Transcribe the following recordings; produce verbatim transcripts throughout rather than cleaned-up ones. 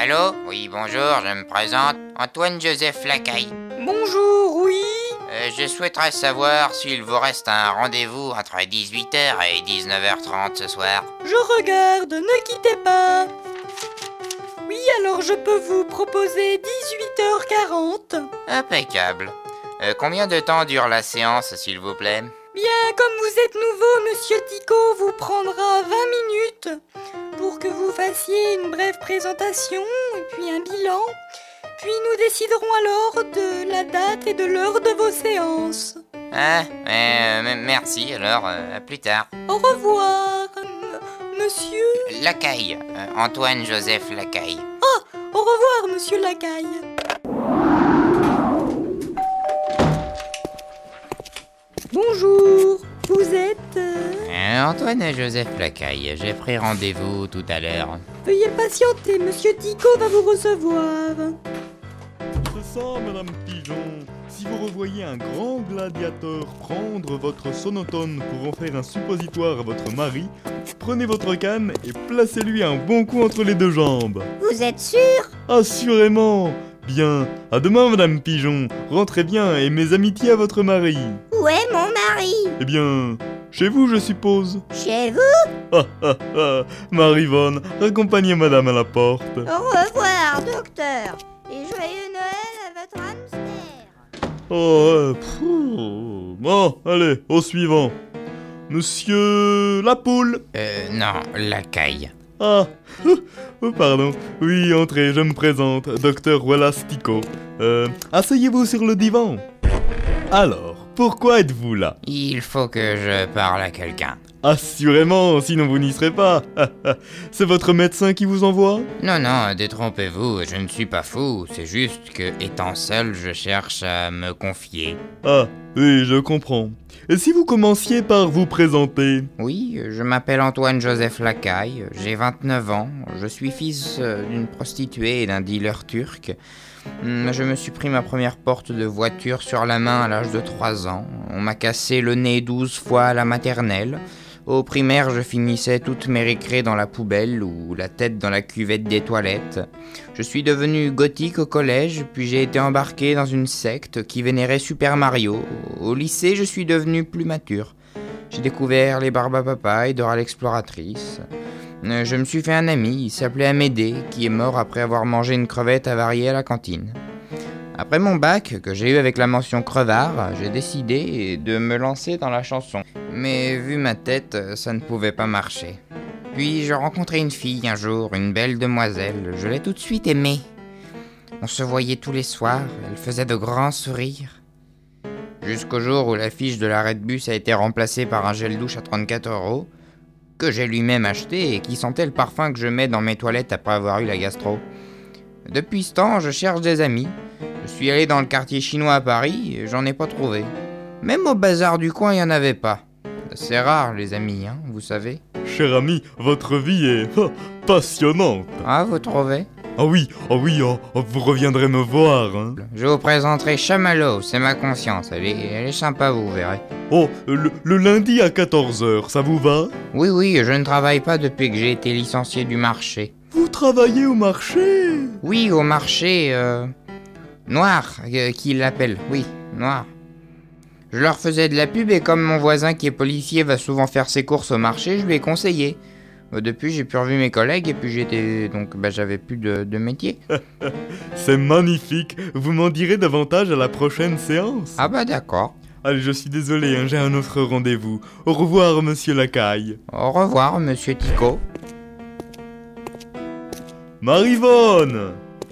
Allô? Oui, bonjour, je me présente. Antoine-Joseph Lacaille. Bonjour, oui. Euh, je souhaiterais savoir s'il vous reste un rendez-vous entre dix-huit heures et dix-neuf heures trente ce soir. Je regarde, ne quittez pas. Oui, alors je peux vous proposer dix-huit heures quarante. Impeccable. Euh, combien de temps dure la séance, s'il vous plaît? Bien, comme vous êtes nouveau, Monsieur Tico vous prendra vingt minutes pour que vous fassiez une brève présentation et puis un bilan. Puis nous déciderons alors de la date et de l'heure de vos séances. Ah, euh, m- merci, alors, euh, à plus tard. Au revoir, m- Monsieur... Lacaille, euh, Antoine-Joseph Lacaille. Ah, au revoir, Monsieur Lacaille. Bonjour, vous êtes... euh, Euh, Antoine-Joseph Lacaille, j'ai pris rendez-vous tout à l'heure. Veuillez patienter, Monsieur Tico va vous recevoir. C'est ça, Madame Pigeon. Si vous revoyez un grand gladiateur prendre votre sonotone pour en faire un suppositoire à votre mari, prenez votre canne et placez-lui un bon coup entre les deux jambes. Vous êtes sûr? Assurément. Bien, à demain, Madame Pigeon. Rentrez bien et mes amitiés à votre mari. Où est mon mari? Eh bien, chez vous, je suppose. Chez vous? Ah ah ah, Marivonne, raccompagnez Madame à la porte. Au revoir, docteur. Et joyeux Noël à votre hamster. Oh, euh, pff, bon, allez, au suivant. Monsieur la poule. Euh, non, Lacaille. Ah, oh, pardon. Oui, entrez, je me présente, docteur Wallace Tico. Euh, asseyez-vous sur le divan. Alors, pourquoi êtes-vous là? Il faut que je parle à quelqu'un. Assurément, sinon vous n'y serez pas. C'est votre médecin qui vous envoie? Non, non, détrompez-vous, je ne suis pas fou. C'est juste que, étant seul, je cherche à me confier. Ah, oui, je comprends. Et si vous commenciez par vous présenter? Oui, je m'appelle Antoine-Joseph Lacaille, j'ai vingt-neuf ans, je suis fils euh, d'une prostituée et d'un dealer turc. Hum, Je me suis pris ma première porte de voiture sur la main à l'âge de trois ans. On m'a cassé le nez douze fois à la maternelle. Au primaire, je finissais toutes mes récrés dans la poubelle ou la tête dans la cuvette des toilettes. Je suis devenu gothique au collège, puis j'ai été embarqué dans une secte qui vénérait Super Mario. Au lycée, je suis devenu plus mature. J'ai découvert les Barbapapa et Dora l'exploratrice. Euh, Je me suis fait un ami, il s'appelait Amédée, qui est mort après avoir mangé une crevette avariée à la cantine. Après mon bac, que j'ai eu avec la mention crevard, j'ai décidé de me lancer dans la chanson. Mais vu ma tête, ça ne pouvait pas marcher. Puis je rencontrai une fille un jour, une belle demoiselle, je l'ai tout de suite aimée. On se voyait tous les soirs, elle faisait de grands sourires. Jusqu'au jour où la fiche de l'arrêt de bus a été remplacée par un gel douche à trente-quatre euros, que j'ai lui-même acheté et qui sentait le parfum que je mets dans mes toilettes après avoir eu la gastro. Depuis ce temps, je cherche des amis. Je suis allé dans le quartier chinois à Paris et j'en ai pas trouvé. Même au bazar du coin, il n'y en avait pas. C'est rare, les amis, hein, vous savez. Cher ami, votre vie est oh, passionnante. Ah, vous trouvez? Ah oui, ah oui, oh, oh, vous reviendrez me voir, hein. Je vous présenterai Chamallow, c'est ma conscience. Elle est, elle est sympa, vous verrez. Oh, le, le lundi à quatorze heures, ça vous va? Oui, oui, je ne travaille pas depuis que j'ai été licencié du marché. Vous travaillez au marché? Oui, au marché, euh... Noir, euh, qui l'appelle, oui, Noir. Je leur faisais de la pub et comme mon voisin qui est policier va souvent faire ses courses au marché, je lui ai conseillé. Euh, Depuis, j'ai pu revu mes collègues et puis j'étais... donc bah, j'avais plus de, de métier. C'est magnifique, vous m'en direz davantage à la prochaine séance. Ah bah d'accord. Allez, je suis désolé, hein, j'ai un autre rendez-vous. Au revoir, monsieur Lacaille. Au revoir, monsieur Tico. Marivonne!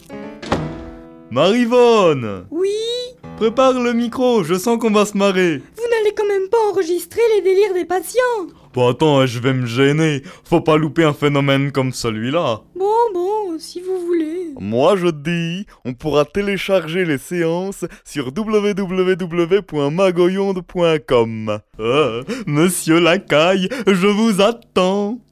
Marivonne! Oui, Prépare le micro, je sens qu'on va se marrer. vous n'allez quand même pas enregistrer les délires des patients. Bon, attends, je vais me gêner. Faut pas louper un phénomène comme celui-là. Bon, bon, si vous voulez. Moi, je dis, on pourra télécharger les séances sur w w w point magoyonde point com. Ah, monsieur Lacaille, je vous attends.